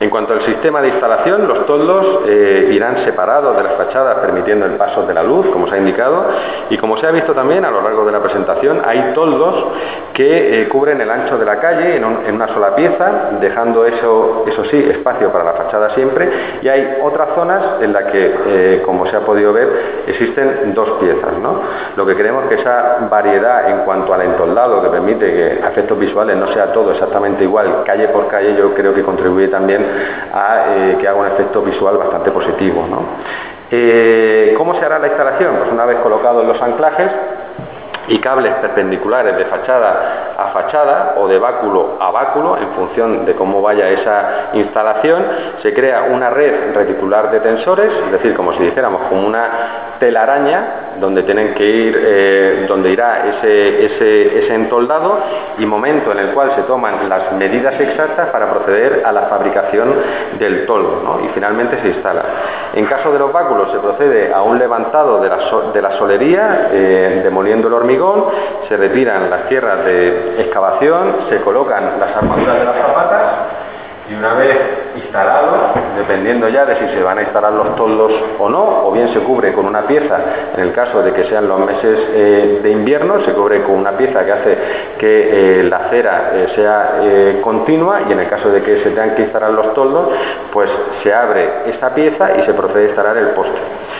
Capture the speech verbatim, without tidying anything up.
cuanto al sistema de instalación, los toldos eh, irán separados de las fachadas, permitiendo el paso de la luz, como se ha indicado, y como se ha visto también a lo largo de la presentación, hay toldos que eh, cubren el ancho de la calle en, un, en una sola pieza, dejando eso, eso sí, espacio para la fachada siempre, y hay otras zonas en las que, eh, como se ha podido ver, existen dos piezas, ¿no? Lo que queremos es que esa variedad en cuanto al entoldado, que permite que a efectos visuales no sea todo exactamente igual, calle por calle, yo creo que contribuye también a eh, que haga un efecto visual bastante positivo, ¿no? Eh, ¿Cómo se hará la instalación? Pues una vez colocados los anclajes y cables perpendiculares de fachada a fachada o de báculo a báculo, en función de cómo vaya esa instalación, se crea una red reticular de tensores, es decir, como si dijéramos como una telaraña, donde tienen que ir, eh, donde irá ese, ese, ese entoldado, y momento en el cual se toman las medidas exactas para proceder a la fabricación del toldo, ¿no? Y finalmente se instala. En caso de los báculos se procede a un levantado de la, so, de la solería, eh, demoliendo el hormigón, se retiran las tierras de excavación, se colocan las armaduras de las zapatas, y una vez instalado, dependiendo ya de si se van a instalar los toldos o no, o bien se cubre con una pieza, en el caso de que sean los meses eh, de invierno, se cubre con una pieza que hace que eh, la cera eh, sea eh, continua, y en el caso de que se tengan que instalar los toldos, pues se abre esa pieza y se procede a instalar el poste.